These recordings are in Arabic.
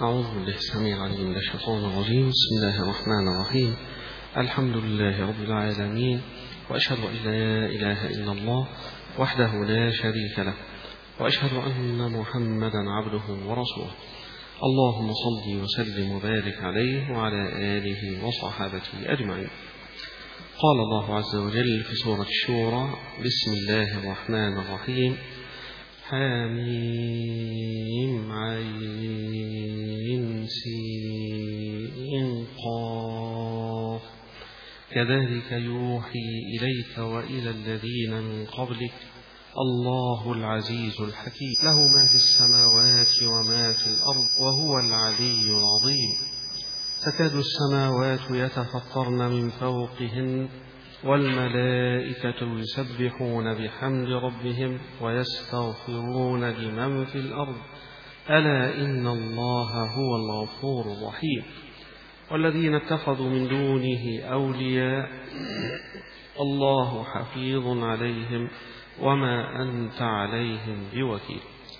أعوذ بالله السميع العليم من الشيطان الرجيم. بسم الله الرحمن الرحيم. الحمد لله رب العالمين، وأشهد أن لا إله إلا الله وحده لا شريك له، وأشهد أن محمدا عبده ورسوله. اللهم صل وسلم وبارك عليه وعلى آله وصحابته أجمعين. قال الله عز وجل في سورة الشورى: بسم الله الرحمن الرحيم. حميم عين سين قاف كذلك يوحي إليك وإلى الذين من قبلك الله العزيز الحكيم له ما في السماوات وما في الأرض وهو العلي العظيم. تكاد السماوات يتفطرن من فوقهن والملائكة يسبحون بحمد ربهم ويستغفرون لمن في الأرض ألا إن الله هو الغفور الرحيم. والذين اتخذوا من دونه أولياء الله حفيظ عليهم وما أنت عليهم بوكيل.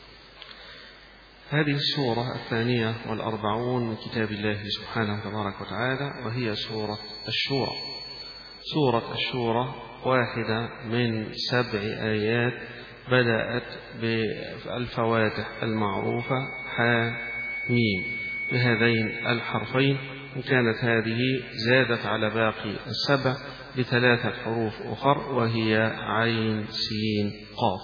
هذه السورة 42 من كتاب الله سبحانه تبارك وتعالى، وهي سورة الشورى. سورة الشورى واحدة من 7 آيات بدأت بالفواتح المعروفة حميم بهذين الحرفين، وكانت هذه زادت على باقي 7 ب3 حروف أخر وهي عين سين قاف.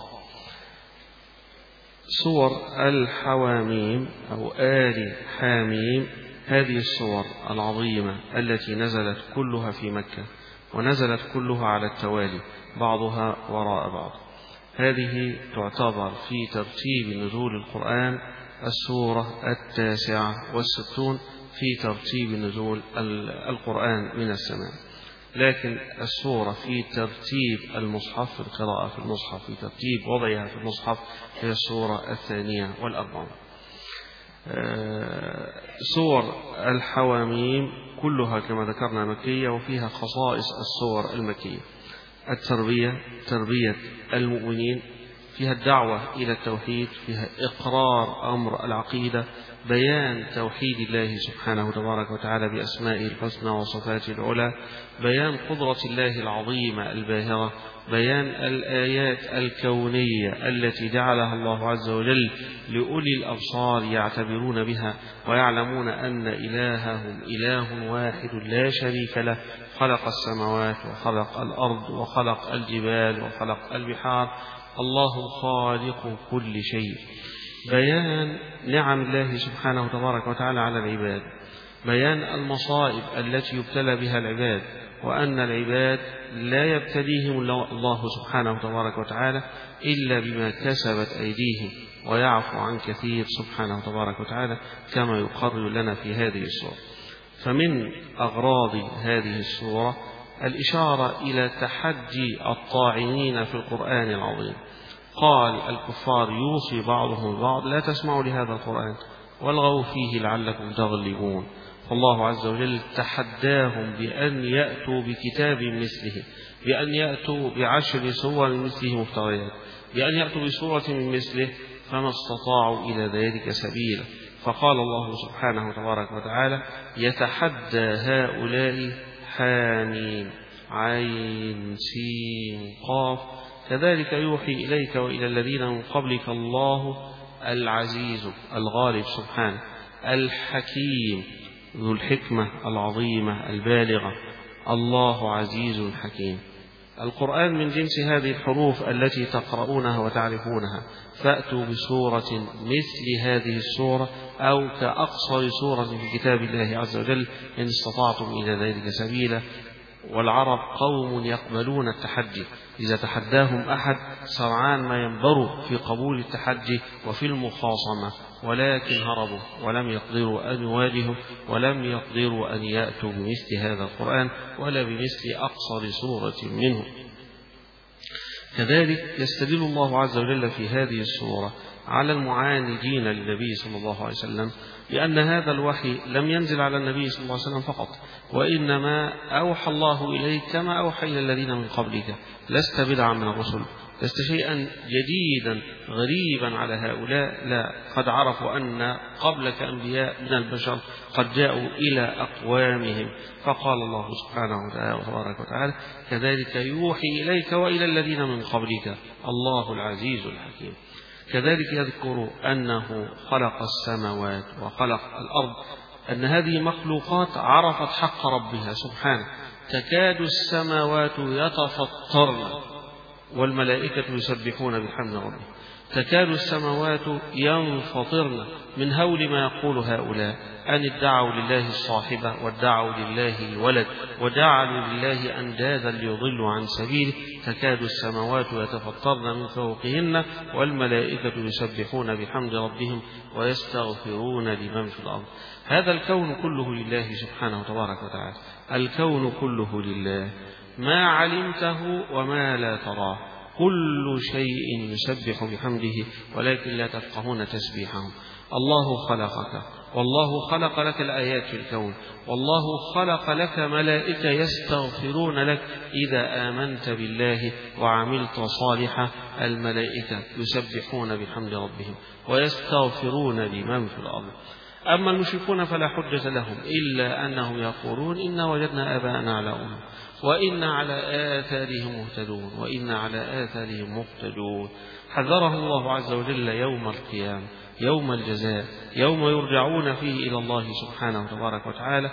سور الحواميم أو آل حاميم هذه السور العظيمة التي نزلت كلها في مكة، ونزلت كلها على التوالي بعضها وراء بعض. هذه تعتبر في ترتيب نزول القرآن السورة 69 في ترتيب نزول القرآن من السماء، لكن السورة في ترتيب المصحف في القراءة في المصحف في ترتيب وضعها في المصحف هي السورة 42. سور الحواميم كلها كما ذكرنا مكية، وفيها خصائص السور المكية: تربية المؤمنين، فيها الدعوة إلى التوحيد، فيها إقرار أمر العقيدة، بيان توحيد الله سبحانه تبارك وتعالى بأسمائه الحسنى وصفاته العلى، بيان قدرة الله العظيمة الباهرة، بيان الآيات الكونية التي جعلها الله عز وجل لأولي الأبصار يعتبرون بها ويعلمون أن إلههم إله واحد لا شريك له، خلق السماوات وخلق الأرض وخلق الجبال وخلق البحار، الله خالق كل شيء. بيان نعم الله سبحانه تبارك وتعالى على العباد، بيان المصائب التي يبتلى بها العباد، وأن العباد لا يبتليهم الله سبحانه تبارك وتعالى إلا بما كسبت أيديهم، ويعفو عن كثير سبحانه تبارك وتعالى كما يقرر لنا في هذه السورة. فمن أغراض هذه السورة الإشارة إلى تحدي الطاعنين في القرآن العظيم. قال الكفار يوصي بعضهم بعض: لا تسمعوا لهذا القرآن والغوا فيه لعلكم تغلبون. فالله عز وجل تحداهم بأن يأتوا بكتاب مثله، بأن يأتوا ب10 سور مثله مفتريات، بأن يأتوا بسورة من مثله، فما استطاعوا إلى ذلك سبيلا. فقال الله سبحانه تبارك وتعالى: يتحدى هؤلاء حاميم عين سين قاف كذلك يوحي إليك وإلى الذين من قبلك الله العزيز الغالب سبحانه الحكيم ذو الحكمة العظيمة البالغة، الله عزيز حكيم. القرآن من جنس هذه الحروف التي تقرؤونها وتعرفونها، فأتوا بسورة مثل هذه السورة أو كأقصر سورة في كتاب الله عز وجل إن استطعتم إلى ذلك سبيلا. والعرب قوم يقبلون التحدي، إذا تحداهم أحد سرعان ما ينبروا في قبول التحدي وفي المخاصمة، ولكن هربوا ولم يقدروا أن يواجهوا، ولم يقدروا أن يأتوا بمثل هذا القرآن ولا بمثل أقصر سورة منه. كذلك يستدل الله عز وجل في هذه السورة على المعاندين للنبي صلى الله عليه وسلم لأن هذا الوحي لم ينزل على النبي صلى الله عليه وسلم فقط، وإنما أوحى الله إليك كما أوحى إلى الذين من قبلك، لست بدعا من الرسل لست شيئا جديدا غريبا على هؤلاء، لا، قد عرفوا أن قبلك أنبياء من البشر قد جاءوا إلى أقوامهم، فقال الله سبحانه وتبارك وتعالى: كذلك يوحي إليك وإلى الذين من قبلك الله العزيز الحكيم. كذلك يذكر أنه خلق السماوات وخلق الأرض، أن هذه مخلوقات عرفت حق ربها سبحانه، تكاد السماوات يتفطرن والملائكة يسبحون بحمد ربهم، تكاد السماوات ينفطرن من هول ما يقول هؤلاء أن ادعوا لله الصاحبة وادعوا لله الولد وجعلوا لله أندادا ليضلوا عن سبيله، تكاد السماوات يتفطرن من فوقهن والملائكة يسبحون بحمد ربهم ويستغفرون لمن في الأرض. هذا الكون كله لله سبحانه تبارك وتعالى، الكون كله لله، ما علمته وما لا تراه، كل شيء يسبح بحمده ولكن لا تفقهون تسبيحهم. الله خلقك، والله خلق لك الآيات في الكون، والله خلق لك ملائكة يستغفرون لك إذا آمنت بالله وعملت صالحا، الملائكة يسبحون بحمد ربهم ويستغفرون لمن في الأرض. أما المشركون فلا حجة لهم إلا أنهم يقولون إن وجدنا آباءنا على أمة وإنا على آثارهم مهتدون وإنا على آثارهم مقتدون. حذرهم الله عز وجل يوم القيامة، يوم الجزاء، يوم يرجعون فيه إلى الله سبحانه وتبارك وتعالى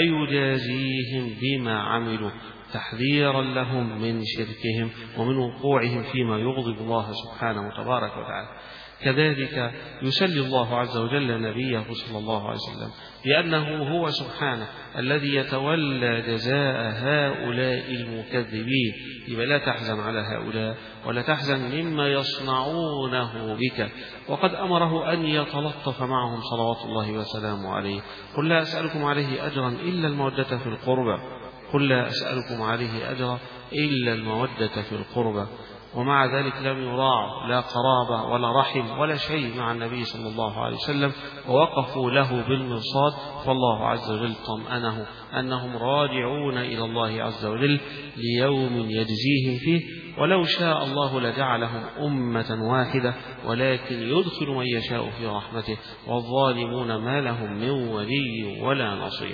فيجازيهم بما عملوا، تحذيرا لهم من شركهم ومن وقوعهم فيما يغضب الله سبحانه وتبارك وتعالى. كذلك يسلي الله عز وجل نبيه صلى الله عليه وسلم بأنه هو سبحانه الذي يتولى جزاء هؤلاء المكذبين، يبقى لا تحزن على هؤلاء ولا تحزن مما يصنعونه بك، وقد أمره أن يتلطف معهم صلوات الله وسلامه عليه. قل لا أسألكم عليه أجرا إلا المودة في القربى، قل لا أسألكم عليه أجرا إلا المودة في القربى. ومع ذلك لم يراعوا لا قرابة ولا رحم ولا شيء مع النبي صلى الله عليه وسلم، ووقفوا له بالمرصاد، فالله عز وجل طمأنه أنهم راجعون إلى الله عز وجل ليوم يجزيهم فيه، ولو شاء الله لجعلهم أمة واحدة ولكن يدخل من يشاء في رحمته، والظالمون ما لهم من ولي ولا نصير.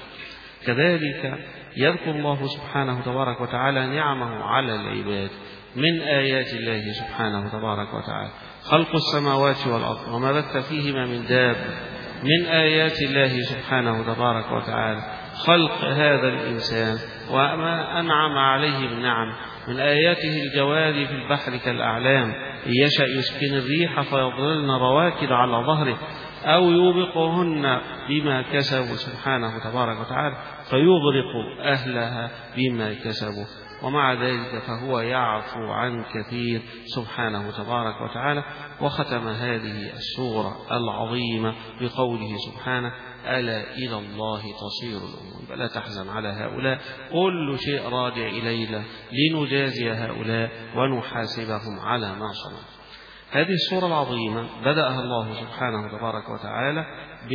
كذلك يذكر الله سبحانه تبارك وتعالى نعمه على العباد. من آيات الله سبحانه تبارك وتعالى خلق السماوات والأرض وما بث فيهما من دابة. من آيات الله سبحانه تبارك وتعالى خلق هذا الإنسان وما أنعم عليه من نعم. من آياته الجواري في البحر كالأعلام، إن يشأ يسكن الريح فيظللن رواكد على ظهره أو يوبقهن بما كسبوا سبحانه تبارك وتعالى فيغرق أهلها بما كسبوا، ومع ذلك فهو يعفو عن كثير سبحانه تبارك وتعالى. وختم هذه السورة العظيمة بقوله سبحانه: ألا إلى الله تصير الأمور. فلا تحزن على هؤلاء، كل شيء راجع إلينا لنجازي هؤلاء ونحاسبهم على ما صنعوا. هذه السورة العظيمة بدأها الله سبحانه تبارك وتعالى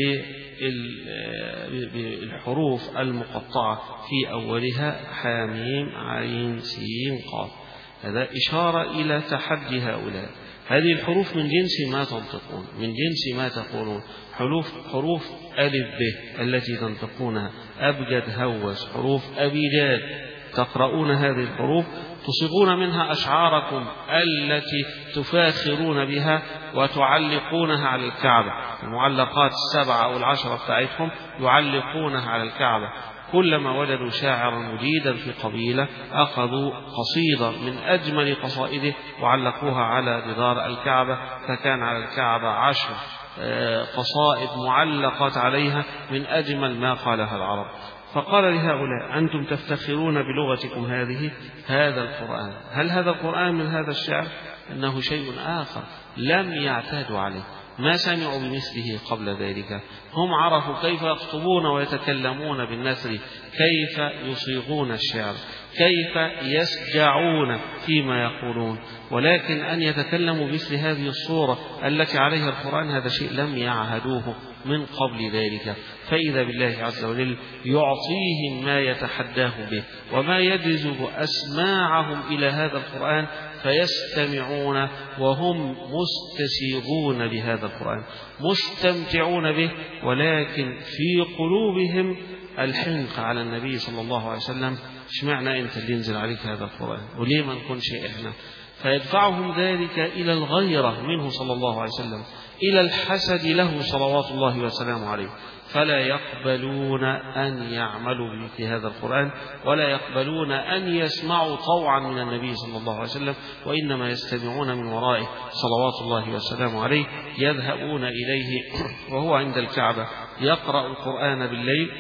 بالحروف المقطعة في أولها حاميم عين سين قاف. هذا إشارة إلى تحدي هؤلاء. هذه الحروف من جنس ما تنطقون، من جنس ما تقولون. حروف ألف ب التي تنطقونها، أبجد هوس، حروف أبيجاد تقرؤون هذه الحروف تصيغون منها أشعاركم التي تفاخرون بها وتعلقونها على الكعبة. المعلقات 7 أو 10 بتاعتهم يعلقونها على الكعبة. كلما وجدوا شاعرا مجيدا في قبيلة أخذوا قصيدة من أجمل قصائده وعلقوها على جدار الكعبة، فكان على الكعبة 10 قصائد معلقات عليها من أجمل ما قالها العرب. فقال لهؤلاء: أنتم تفتخرون بلغتكم هذا القرآن، هل هذا القرآن من هذا الشعر؟ إنه شيء آخر لم يعتادوا عليه، ما سمعوا بمثله قبل ذلك. هم عرفوا كيف يخطبون ويتكلمون بالنثر، كيف يصيغون الشعر، كيف يسجعون فيما يقولون. ولكن أن يتكلموا بمثل هذه الصورة التي عليها القرآن هذا شيء لم يعهدوه من قبل ذلك. فإذا بالله عز وجل يعطيهم ما يتحداه به وما يجذب أسماعهم إلى هذا القرآن فيستمعون وهم مستسيغون لهذا القرآن مستمتعون به، ولكن في قلوبهم الحنق على النبي صلى الله عليه وسلم. اشمعنى أنت اللي ينزل عليك هذا القرآن وليه ما نكونش إحنا؟ فيدفعهم ذلك إلى الغيرة منه صلى الله عليه وسلم، إلى الحسد له صلوات الله وسلامه عليه، فلا يقبلون أن يعملوا بمثل هذا القرآن ولا يقبلون أن يسمعوا طوعا من النبي صلى الله عليه وسلم، وإنما يستمعون من ورائه صلوات الله وسلامه عليه. يذهبون إليه وهو عند الكعبة يقرأ القرآن بالليل،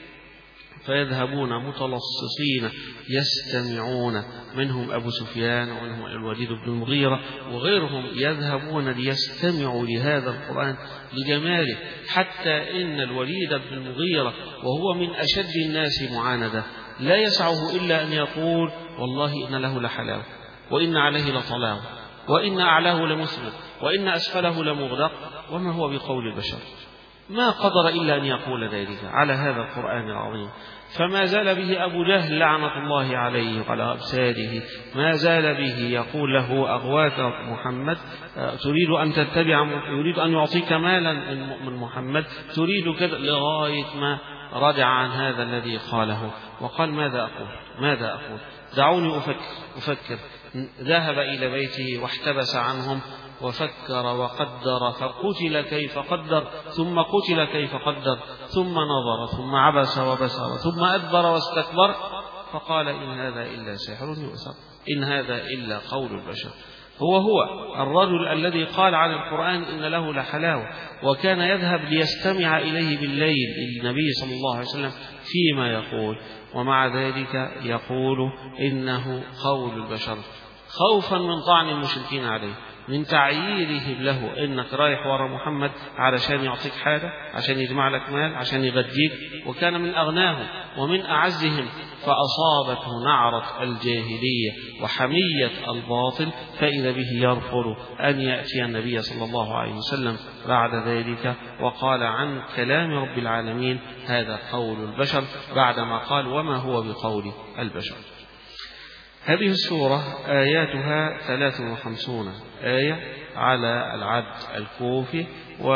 فيذهبون متلصصين يستمعون، منهم أبو سفيان ومنهم الوليد بن المغيرة وغيرهم، يذهبون ليستمعوا لهذا القرآن لجماله، حتى إن الوليد بن المغيرة وهو من أشد الناس معاندة لا يسعه إلا أن يقول والله إن له لحلاوة وإن عليه لطلاوة وإن أعلاه لمسلم وإن أسفله لمغدق، وما هو بقول البشر. ما قدر إلا أن يقول ذلك على هذا القرآن العظيم. فما زال به أبو جهل لعنة الله عليه وعلى أبساده، ما زال به يقول له أغواك محمد، تريد أن تتبع، يريد أن يعطيك مالا من محمد، تريد كذا، لغاية ما رجع عن هذا الذي قاله وقال ماذا أقول دعوني أفكر. ذهب إلى بيته واحتبس عنهم وفكر وقدر، فقتل كيف قدر ثم قتل كيف قدر، ثم نظر ثم عبس وبسر ثم أدبر واستكبر، فقال إن هذا إلا سحر يؤثر، إن هذا إلا قول البشر. هو الرجل الذي قال عن القرآن إن له لحلاوة، وكان يذهب ليستمع إليه بالليل النبي صلى الله عليه وسلم فيما يقول، ومع ذلك يقول إنه قول البشر، خوفا من طعن المشركين عليه، من تعييرهم له إنك رايح ورا محمد علشان يعطيك حاجة، عشان يجمع لك مال، عشان يغديك، وكان من أغناهم ومن أعزهم، فأصابته نعرة الجاهلية وحمية الباطل، فإذا به يرفض أن يأتي النبي صلى الله عليه وسلم بعد ذلك، وقال عن كلام رب العالمين هذا قول البشر، بعدما قال وما هو بقول البشر. هذه السورة آياتها 53 آية على العد الكوفي،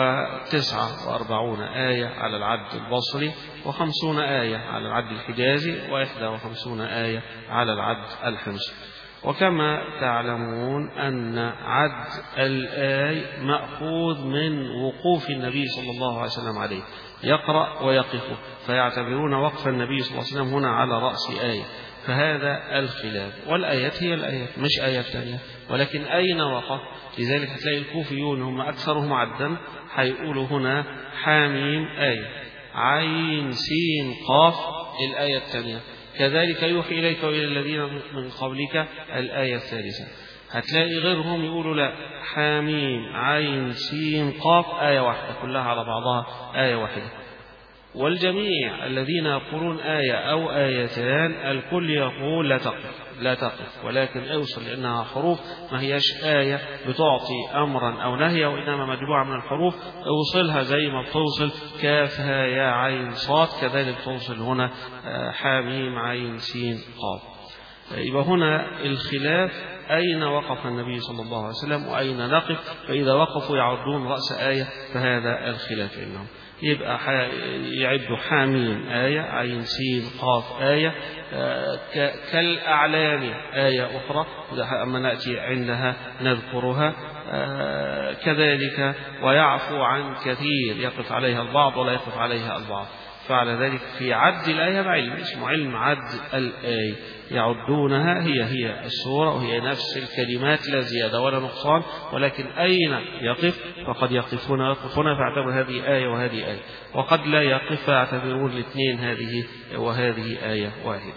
و49 آية على العد البصري، و50 آية على العد الحجازي، و51 آية على العد الحمصي. وكما تعلمون أن عد الآي مأخوذ من وقوف النبي صلى الله عليه وسلم عليه، يقرأ ويقف، فيعتبرون وقف النبي صلى الله عليه وسلم هنا على رأس آية، فهذا الخلاف. والآيات هي الآيات مش آيات ثانية، ولكن أين وقف؟ لذلك هتلاقي الكوفيون هم أكثرهم عدا هيقولوا هنا حاميم آية، عين سين قاف الآية الثانية، كذلك يوحي إليك وإلى الذين من قبلك الآية الثالثة. هتلاقي غيرهم يقولوا لا، حاميم عين سين قاف آية واحدة، كلها على بعضها آية واحدة. والجميع الذين يقولون آية أو آيتان الكل يقول لا تقف، ولكن اوصل، لأنها حروف ما هيش آية بتعطي أمرا أو نهيا، وإنما مجموعة من الحروف، اوصلها زي ما بتوصل كاف ها يا عين صاد، كذلك توصل هنا حاميم عين سين قاف. يبقى هنا الخلاف أين وقف النبي صلى الله عليه وسلم وأين نقف، فإذا وقفوا يعدون رأس آية فهذا الخلاف إنهم يبقى يعد حاميم آية، عين سين قاف آية، كالأعلام آية أخرى أما نأتي عندها نذكرها، كذلك ويعفو عن كثير يقف عليها البعض ولا يقف عليها البعض. فعلى ذلك في عد الآية بعلم اسمه علم عد الآية، يعدونها هي السورة وهي نفس الكلمات لا زيادة ولا نقصان، ولكن أين يقف فقد يقفون فاعتبر هذه آية وهذه آية، وقد لا يقف فاعتبرون الاثنين هذه وهذه آية واحدة.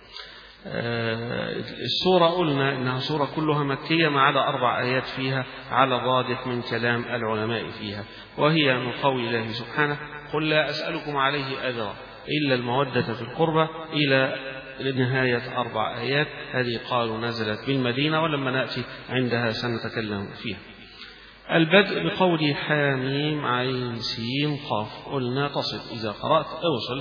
السورة قلنا إنها سورة كلها مكية ما عدا 4 آيات فيها على الراجح من كلام العلماء فيها، وهي من قول الله سبحانه قل لا أسألكم عليه أجرا إلا المودة في القربى إلى لنهاية 4 آيات. هذه قالوا نزلت بالمدينة، ولما نأتي عندها سنتكلم فيها. البدء بقول حاميم عين سين قاف، قلنا تصل إذا قرأت اوصل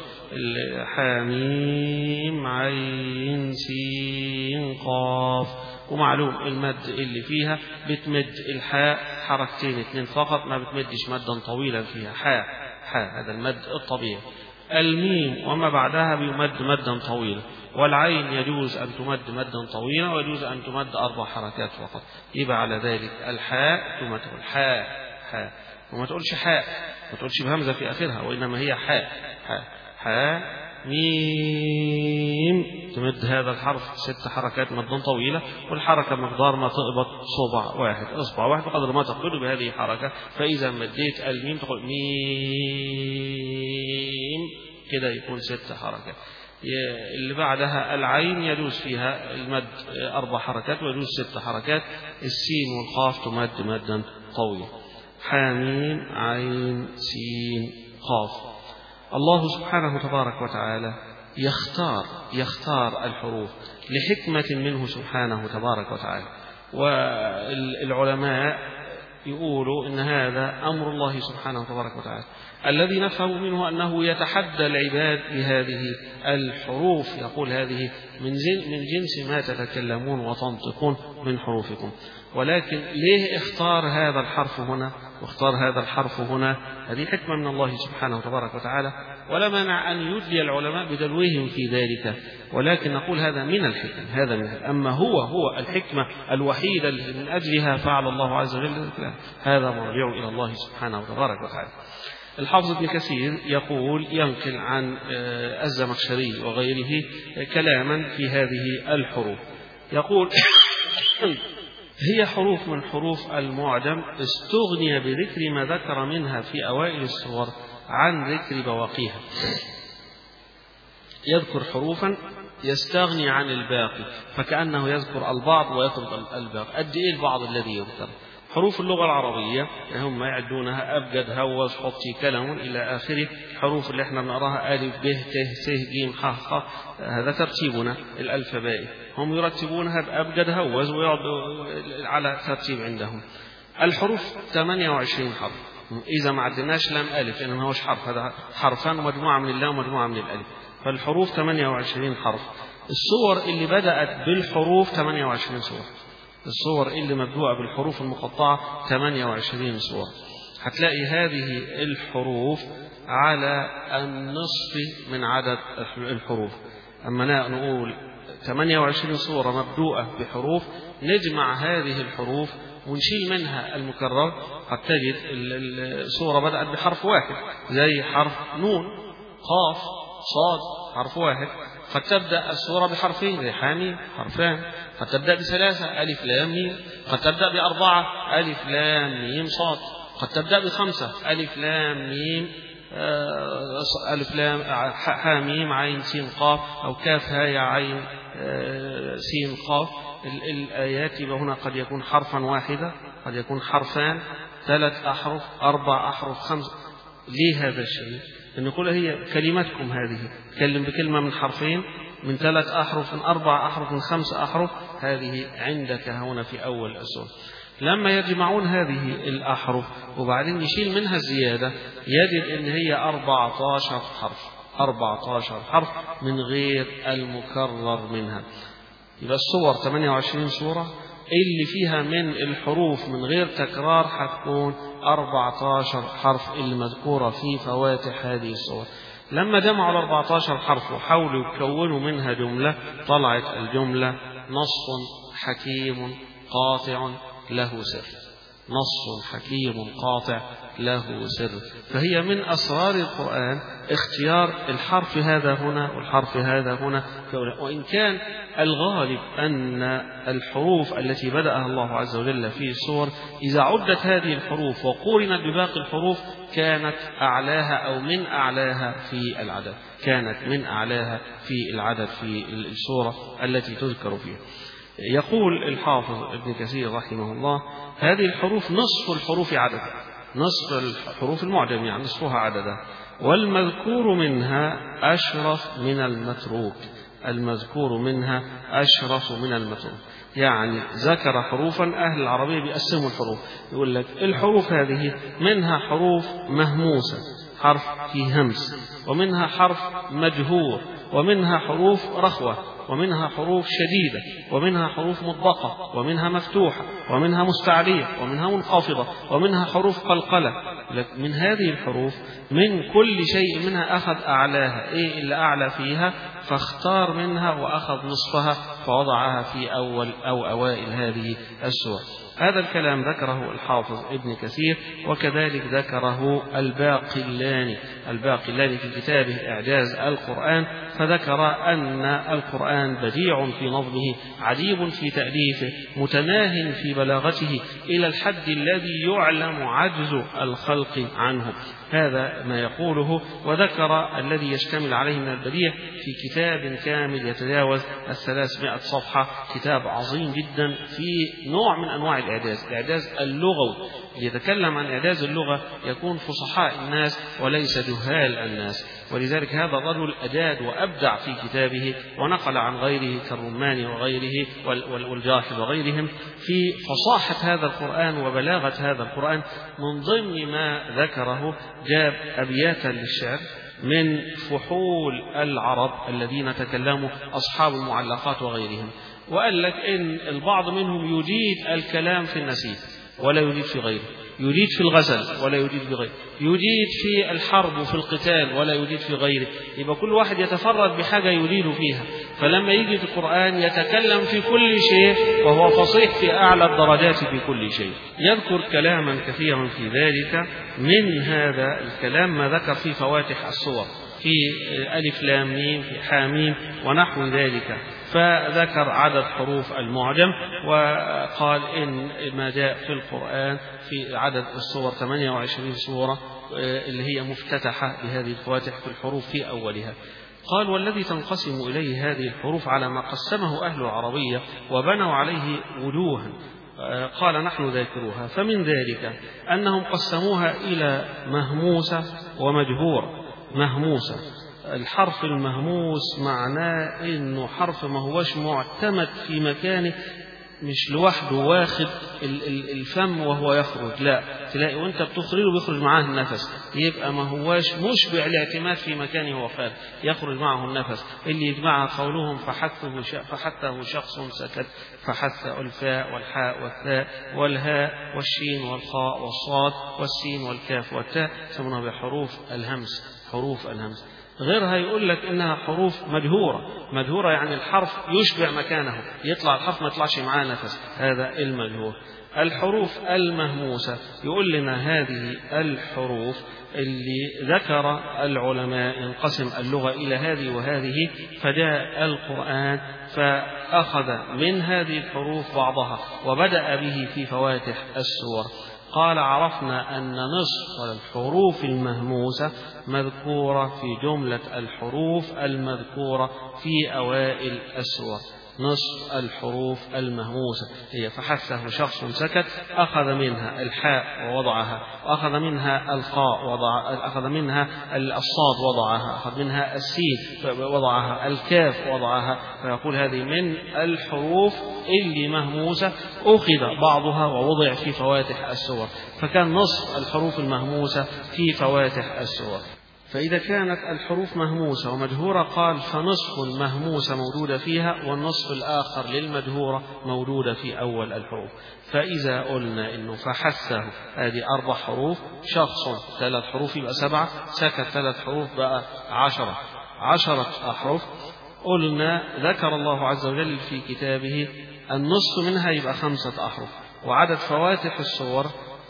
حاميم عين سين قاف. ومعلوم المد اللي فيها بتمد الحاء حركتين 2 فقط، ما بتمدش مدا طويلا فيها، حاء هذا المد الطبيعي. الميم وما بعدها بيمد مدا طويلا، والعين يجوز أن تمد مدا طويلا ويجوز أن تمد 4 حركات فقط. يبقى على ذلك الحاء ثم تقول حاء وما تقولش حاء، ما تقولش بهمزة في آخرها، وإنما هي حاء ميم، تمد هذا الحرف 6 حركات مدا طويلة، والحركة مقدار ما تقبض إصبع واحد بقدر ما تقبض بهذه الحركة. فإذا مديت الميم تقول ميم، كده يكون 6 حركات. اللي بعدها العين يجوز فيها المد 4 حركات ويجوز 6 حركات. السين والقاف تمد مدا طويلا. حاميم عين سين قاف. الله سبحانه تبارك وتعالى يختار الحروف لحكمة منه سبحانه تبارك وتعالى. والعلماء يقولوا إن هذا أمر الله سبحانه تبارك وتعالى الذي نفهم منه أنه يتحدى العباد بهذه الحروف. يقول هذه من جنس ما تتكلمون وتنطقون من حروفكم. ولكن ليه اختار هذا الحرف هنا واختار هذا الحرف هنا؟ هذه حكمة من الله سبحانه تبارك وتعالى، ولا مانع أن يدلي العلماء بدلوهم في ذلك، ولكن نقول هذا من الحكم، هذا من أما هو الحكمة الوحيدة من أجلها فعل الله عز وجل، هذا مرجع إلى الله سبحانه تبارك وتعالى. الحافظ ابن كثير يقول ينقل عن الزمخشري وغيره كلاما في هذه الحروف، يقول هي حروف من حروف المعجم استغني بذكر ما ذكر منها في أوائل السور عن ذكر بواقيها. يذكر حروفا يستغني عن الباقي، فكأنه يذكر البعض ويترك الباقي. قد إيه البعض الذي يذكر؟ حروف اللغة العربية هم يعدونها أبجد هوز حطي كلم إلى آخره. الحروف اللي احنا بنقراها ألف ب ت س ج ح خ، هذا ترتيبنا الألفبائي، هم يرتبونها بأبجد هوز ويقعدوا على ترتيب عندهم. الحروف 28 حرف، إذا ما عدناش لام ألف إنما هوش حرف، هذا حرفان ومجموعة من اللام ومجموعة من الألف، فالحروف 28 حرف. الصور اللي بدأت بالحروف 28 صورة، الصور اللي مبدوءة بالحروف المقطعة 28 صورة. هتلاقي هذه الحروف على النصف من عدد الحروف. أما نقول 28 صورة مبدوءة بحروف، نجمع هذه الحروف ونشيل منها المكرر. قد تجد الصورة بدأت بحرف واحد زي حرف نون، قاف، صاد، حرف واحد. قد تبدأ السورة بحرفين زي حاميم، حرفان. قد تبدأ ب3 ألف لام ميم. قد تبدأ ب4 ألف لام ميم صاد. قد تبدأ ب5 ألف لام ميم ألف لام حاميم عين سين قاف، أو كاف هاء عين سين قاف. الآيات هنا قد يكون حرفا واحدا، قد يكون حرفان، 3 أحرف، 4 أحرف، 5. ليه هذا الشيء؟ أن نقول هي كلمتكم هذه، تكلم بكلمة من حرفين، من 3 أحرف، من 4 أحرف، من 5 أحرف، هذه عندك هنا في أول السورة. لما يجمعون هذه الأحرف وبعدين يشيل منها الزيادة، يجد أن هي 14 حرف، 14 حرف من غير المكرر منها. يبقى الصور 28 صورة اللي فيها من الحروف من غير تكرار هتكون 14 حرف اللي مذكورة في فواتح هذه الصور. لما جمعوا 14 حرف وحاولوا يكونوا منها جملة، طلعت الجملة نص حكيم قاطع له سر. نص حكيم قاطع له سر. فهي من أسرار القرآن اختيار الحرف هذا هنا والحرف هذا هنا، وإن كان الغالب أن الحروف التي بدأها الله عز وجل في السور إذا عدت هذه الحروف وقورنت بباقي الحروف كانت أعلاها أو من أعلاها في العدد، كانت من أعلاها في العدد في السورة التي تذكر فيها. يقول الحافظ ابن كثير رحمه الله هذه الحروف نصف الحروف عددا، نصف الحروف المعجم يعني نصفها عددا، والمذكور منها أشرف من المتروك. المذكور منها أشرف من المتروك. يعني ذكر حروفا، أهل العربية بيقسموا الحروف، يقول لك الحروف هذه منها حروف مهموسة حرف فيه همس، ومنها حرف مجهور، ومنها حروف رخوة، ومنها حروف شديدة، ومنها حروف مطبقة، ومنها مفتوحة، ومنها مستعلية، ومنها منخفضة، ومنها حروف قلقلة. من هذه الحروف من كل شيء منها أخذ أعلاها، إيه اللي أعلى فيها فاختار منها وأخذ نصفها فوضعها في أول أو أوائل هذه السور. هذا الكلام ذكره الحافظ ابن كثير، وكذلك ذكره الباقلاني في كتابه إعجاز القرآن، فذكر أن القرآن بديع في نظمه، عجيب في تأليفه، متناه في بلاغته إلى الحد الذي يعلم عجز الخلق عنه. هذا ما يقوله، وذكر الذي يشتمل عليه من البديع في كتاب كامل يتجاوز 300 صفحة، كتاب عظيم جدا في نوع من أنواع الإعجاز اللغوي. يتكلم عن إعجاز اللغة يكون فصحاء الناس وليس جهال الناس، ولذلك هذا الرجل أجاد وأبدع في كتابه، ونقل عن غيره كالرماني وغيره والجاحظ وغيرهم في فصاحة هذا القرآن وبلاغة هذا القرآن. من ضمن ما ذكره جاب أبياتا للشعر من فحول العرب الذين تكلموا أصحاب المعلقات وغيرهم، وقال لك إن البعض منهم يجيد الكلام في النسيج ولا يجيد في غيره، يجيد في الغزل ولا يجيد في غيره، يجيد في الحرب وفي القتال ولا يجيد في غيره. يبقى كل واحد يتفرد بحاجة يجيد فيها، فلما يجي في القرآن يتكلم في كل شيء وهو فصيح في أعلى الدرجات في كل شيء. يذكر كلاما كثيرا في ذلك، من هذا الكلام ما ذكر في فواتح الصور، في ألف لام ميم، في حاميم ونحو ذلك، فذكر عدد حروف المعجم، وقال إن ما جاء في القرآن في عدد الصور 28 صورة اللي هي مفتتحة بهذه الفواتح في الحروف في أولها. قال والذي تنقسم إليه هذه الحروف على ما قسمه أهل العربية وبنوا عليه وجوها، قال نحن ذاكروها، فمن ذلك أنهم قسموها إلى مهموسة ومجهورة. مهموسة، الحرف المهموس معناه إنه حرف ما هوش معتمد في مكانه، مش لوحده واخد الفم وهو يخرج، لا، تلاقي وانت بتخرجه بيخرج معاه النفس، يبقى ما هواش مشبع الاعتماد في مكانه وخارج، يخرج معه النفس. اللي يجمعها قولهم فحته شخص سكت، فحث الفاء والحاء والثاء والهاء والشين والخاء والصاد والسين والكاف والتاء، يسمونها بحروف الهمس، حروف الهمس. غيرها يقول لك إنها حروف مجهورة يعني الحرف يشبع مكانه، يطلع الحرف ما يطلعش معاه نفس، هذا المجهور. الحروف المهموسة يقول لنا هذه الحروف اللي ذكر العلماء ينقسم اللغة إلى هذه وهذه، فجاء القرآن فأخذ من هذه الحروف بعضها وبدأ به في فواتح السور. قال عرفنا أن نصف الحروف المهموسة مذكورة في جملة الحروف المذكورة في أوائل السور. نصف الحروف المهموسة هي فحثه شخص سكت، أخذ منها الحاء ووضعها، وأخذ منها الخاء أخذ منها الصاد وضعها، أخذ منها السين وضعها، الكاف وضعها، فيقول هذه من الحروف اللي مهموسة أخذ بعضها ووضع في فواتح السور، فكان نصف الحروف المهموسة في فواتح السور. فإذا كانت الحروف مهموسة ومجهورة قال فنصف المهموسة موجودة فيها، والنصف الآخر للمجهورة موجودة في أول الحروف. فإذا قلنا إنه فحثه هذه 4 حروف، شخص 3 حروف يبقى 7، سكت 3 حروف بقى 10 أحرف. قلنا ذكر الله عز وجل في كتابه النصف منها يبقى 5 أحرف، وعدد فواتح الصور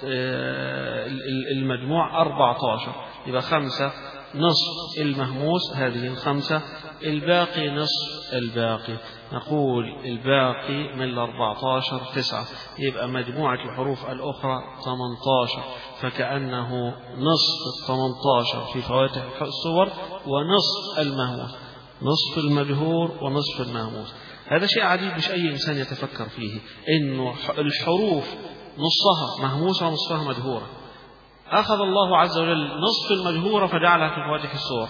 المجموع 14، يبقى 5 نصف المهموس هذه 5، الباقي نصف الباقي. نقول الباقي من 14 9، يبقى مجموعة الحروف الأخرى 18، فكأنه نصف 18 في فواتح الصور ونصف المهموس، نصف المجهور ونصف المهموس. هذا شيء عجيب مش أي إنسان يتفكر فيه، إنه الحروف نصها مهموسة ونصفها مجهورة. أخذ الله عز وجل نصف المجهورة فجعلها في فواتح الصور،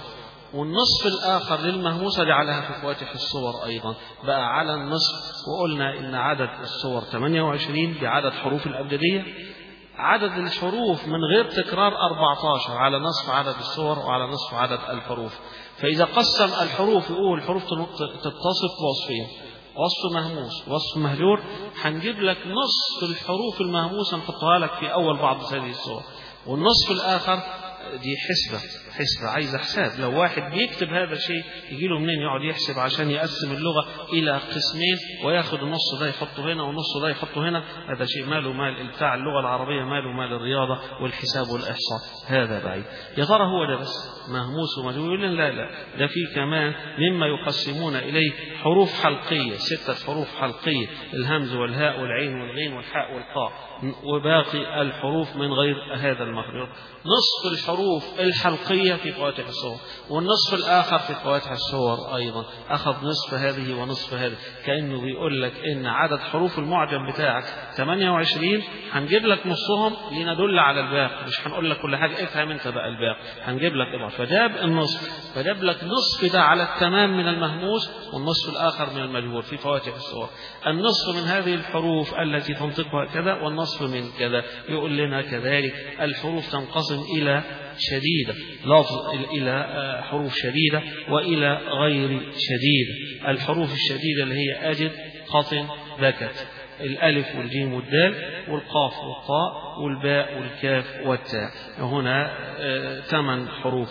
والنصف الآخر للمهموسة جعلها في فواتح الصور أيضا بقى على النصف. وقلنا إن عدد الصور 28 بعدد حروف الأبجدية، عدد الحروف من غير تكرار 14 على نصف عدد الصور وعلى نصف عدد الحروف. فإذا قسم الحروف يقول الحروف تتصف بوصفين، وصف مهموس وصف مهجور، هنجيب لك نصف الحروف المهموسة نحطها لك في أول بعض هذه الصور، والنصف الآخر دي حسبة عايزة حساب. لو واحد بيكتب هذا الشيء يجي له منين يقعد يحسب عشان يقسم اللغة إلى قسمين وياخد النص ده يحطه هنا والنص ده يحطه هنا؟ هذا شيء ماله مال بتاع اللغة العربية، ماله مال الرياضة والحساب والإحصاء، هذا بعيد. يا ترى هو ده بس مهموس ومجهول؟ لا ده في كمان مما يقسمون إليه حروف حلقية، 6 حروف حلقية، الهمز والهاء والعين والغين والحاء والطاء، وباقي الحروف من غير هذا المخرج. نصف الحروف الحلقية في فواتح الصور، والنصف الآخر في فواتح الصور أيضا. أخذ نصف هذه ونصف هذه، كأنه بيقول لك إن عدد حروف المعجم بتاعك 28، هنجيب لك نصهم لندل على الباقي، مش هنقول لك كل حاجة افهم انت بقى الباقي، هنجيب لك إضافة. فجاب النصف، فجاب لك نصف ده على التمام من المهموس والنصف الآخر من المجهول في فواتح الصور. النصف من هذه الحروف التي تنطقها كذا والنصف من كذا. يقول لنا كذلك الحروف تنقسم إلى شديدة، لفظ إلى حروف شديدة وإلى غير شديدة. الحروف الشديدة اللي هي أجد، قطن، بكت، الألف والجيم والدال والقاف والطاء والباء والكاف والتاء. هنا 8 حروف،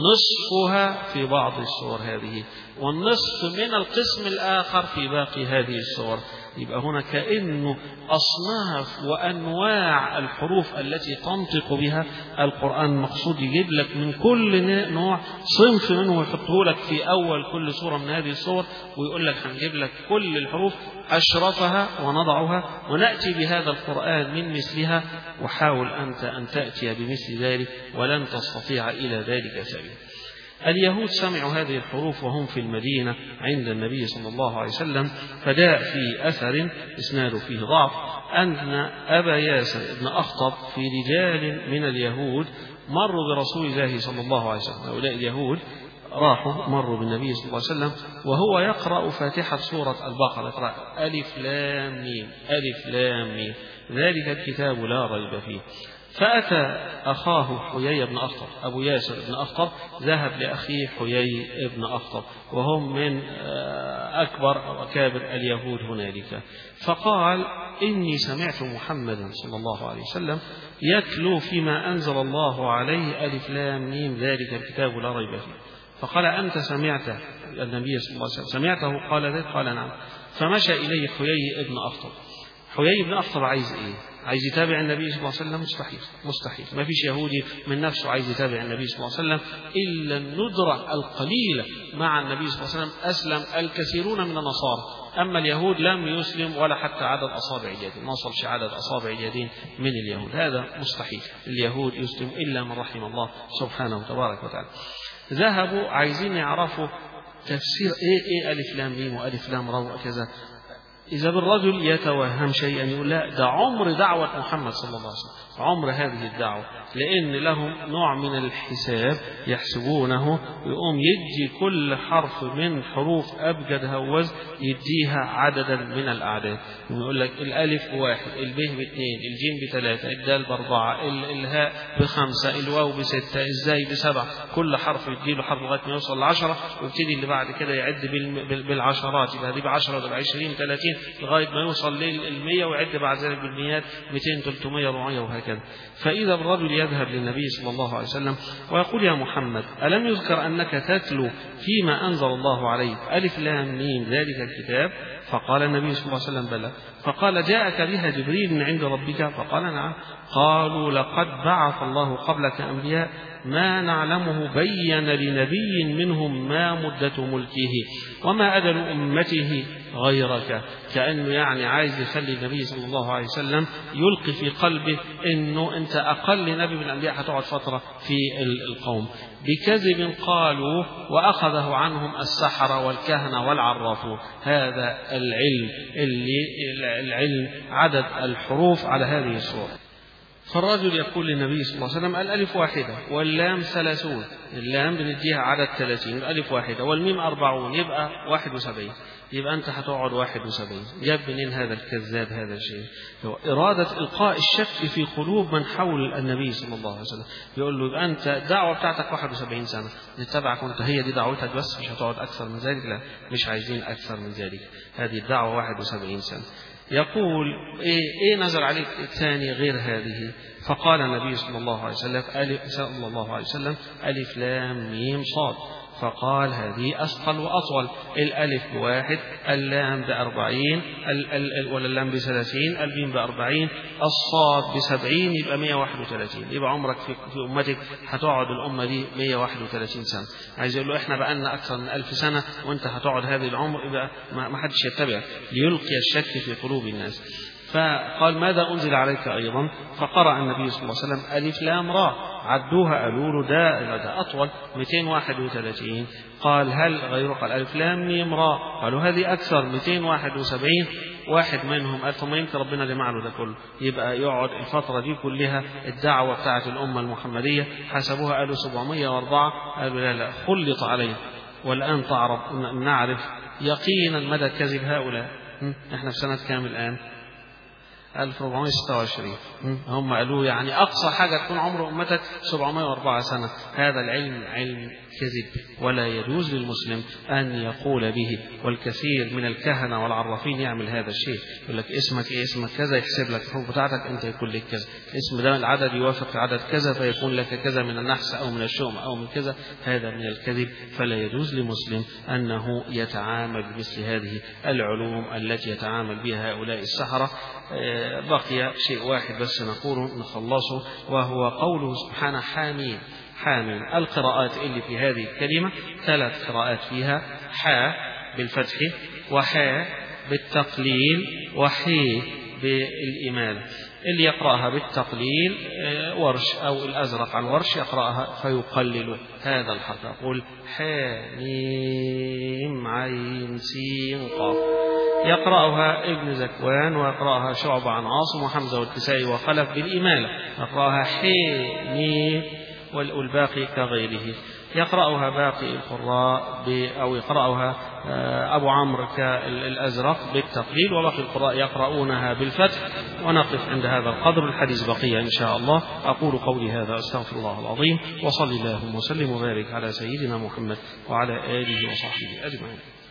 نصفها في بعض الصور هذه، والنصف من القسم الآخر في باقي هذه الصور. يبقى هنا كأنه أصناف وأنواع الحروف التي تنطق بها القرآن مقصود يجيب لك من كل نوع صنف منه ويحطه لك في أول كل صورة من هذه الصور، ويقول لك هنجيب لك كل الحروف أشرفها ونضعها ونأتي بهذا القرآن من مثلها، وحاول أنت أن تأتي بمثل ذلك ولن تستطيع إلى ذلك سبيلا. اليهود سمعوا هذه الحروف وهم في المدينة عند النبي صلى الله عليه وسلم، فجاء في أثر إسناده فيه ضعف أن أبا ياسر بن أخطب في رجال من اليهود مروا برسول الله صلى الله عليه وسلم. هؤلاء اليهود راحوا مروا بالنبي صلى الله عليه وسلم وهو يقرأ فاتحة سورة البقرة، يقرأ ألف لام ميم ألف لام ميم ذلك الكتاب لا ريب فيه. فأتى أخاه حيي بن أخطب، أبو ياسر بن أخطب ذهب لأخيه حيي بن أخطب وهم من أكبر وأكابر اليهود هنالك، فقال إني سمعت محمدا صلى الله عليه وسلم يتلو فيما أنزل الله عليه ألف لام ميم ذلك الكتاب لا ريب فيه. فقال أنت سمعت النبي صلى الله عليه وسلم سمعته؟ قال ذلك، قال نعم. فمشى إليه حيي بن أخطب. حيي بن أخطب عايز إيه؟ عايز يتابع النبي صلى الله عليه وسلم؟ مستحيل. ما فيش يهودي من نفسه عايز يتابع النبي صلى الله عليه وسلم إلا الندرة القليلة مع النبي صلى الله عليه وسلم. أسلم الكثيرون من النصارى، أما اليهود لم يسلم ولا حتى عدد أصابع اليدين، ما وصلش عدد أصابع اليدين من اليهود، هذا مستحيل. اليهود يسلم إلا من رحم الله سبحانه تبارك وتعالى. ذهبوا عايزين يعرفوا تفسير إيه ألف لام ميم وألف لام را وكذا. إذا بالرجل يتوهم شيئا يقول لا ده عمر دعوة محمد صلى الله عليه وسلم، عمر هذه الدعوة، لأن لهم نوع من الحساب يحسبونه، يقوم يدي كل حرف من حروف أبجد هوز يديها عددا من الأعداد. يقول لك الألف 1، الب 2، الجيم 3، الدال 4، الهاء 5، الواو 6، الزاي 7، كل حرف يديله حرف لغاية ما يوصل 10، ويبتدي اللي بعد كده يعد بالعشرات، يبقى دي ب10 ولا 20 30 لغاية ما يوصل لل100، ويعد بعد ذلك بالمئات 200 300 400 وهكذا. فإذا الرجل يذهب للنبي صلى الله عليه وسلم ويقول يا محمد ألم يذكر أنك تتلو فيما أنزل الله عليك ألف لام ميم ذلك الكتاب؟ فقال النبي صلى الله عليه وسلم بلى. فقال جاءك بها جبريل من عند ربك؟ فقال نعم. قالوا لقد بعث الله قبلك أنبياء ما نعلمه بين لنبي منهم ما مدة ملكه وما أجل أمته غيرك. كأنه يعني عايز يخلي النبي صلى الله عليه وسلم يلقي في قلبه أنه أنت أقل نبي من الأنبياء هتقعد فترة في القوم. بكذب قالوا وأخذه عنهم السحرة والكهنة والعرافون. هذا العلم عدد الحروف على هذه الصورة. فالرجل يقول للنبي صلى الله عليه وسلم الألف واحدة واللام 30، اللام بنديها عدد 30، الألف واحدة والميم 40 يبقى 71، يبقى أنت هتقعد 71. جاب منين هذا الكذاب هذا الشيء؟ هو إرادة إلقاء الشك في قلوب من حول النبي صلى الله عليه وسلم. يقول له يبقى أنت الدعوة بتاعتك 71 سنة نتبعك وأنت هي دي دعوتك بس مش هتقعد أكثر من ذلك؟ لا، مش عايزين أكثر من ذلك، هذه الدعوة 71 سنة. يقول إيه نزل عليك الثاني غير هذه؟ فقال النبي صلى الله عليه وسلم ألف لام ميم صاد. فقال هذه أثقل وأطول، الألف ب1، اللام ب40، واللام ب30، الميم ب40، الصاد ب70، يبقى 131. يبقى عمرك في أمتك هتقعد الأمة دي 131 سنة. عايز يقول له إحنا بقالنا أكثر من 1000 سنة وأنت هتقعد هذه العمر، يبقى ما حدش يتبع ليلقي الشك في قلوب الناس. فقال ماذا أنزل عليك أيضا؟ فقرأ النبي صلى الله عليه وسلم ألف لام را، عدوها قالوا له ده أطول 231. قال هل غيره؟ قال ألف لام ميم را، قالوا هذه أكثر 271. واحد منهم قال ثم يمكن ربنا جمع له ده كله، يبقى يقعد الفترة دي كلها الدعوة بتاعة الأمة المحمدية حسبوها قالوا 704. قالوا لا خلط عليه. والآن نعرف يقينا مدى كذب هؤلاء. احنا في سنة كام الآن؟ 1426. هم قالوا يعني أقصى حاجة تكون عمر أمتك 704 سنة. هذا العلم علم كذب ولا يجوز للمسلم أن يقول به، والكثير من الكهنة والعرافين يعمل هذا الشيء. يقول لك اسمك إيه؟ اسمك كذا، يحسب لك الحروف بتاعتك أنت يكون لك كذا، اسم ده العدد يوافق عدد كذا فيكون لك كذا من النحس أو من الشؤم أو من كذا. هذا من الكذب، فلا يجوز لمسلم أنه يتعامل بمثل هذه العلوم التي يتعامل بها هؤلاء السحرة. بقي شيء واحد بس نقوله نخلصه، وهو قوله سبحانه حامين. حامين القراءات اللي في هذه الكلمة 3 قراءات فيها، حاء بالفتح وحاء بالتقليل وحي بالإمالة. اللي يقرأها بالتقليل ورش أو الأزرق عن ورش يقرأها فيقلل هذا الحرف، يقول حاميم عين سين قاف. يقرأها ابن زكوان ويقرأها شعبة عن عاصم وحمزة والكسائي وخلف بالإمالة، يقرأها حميم والباقي كغيره. يقرأها باقي القراء أو يقرأها أبو عمرو كالأزرق بالتقليل، وباقي القراء يقرؤونها بالفتح. ونقف عند هذا القدر، الحديث بقية إن شاء الله. أقول قولي هذا أستغفر الله العظيم، وصلي اللهم وسلم وبارك على سيدنا محمد وعلى آله وصحبه أجمعين.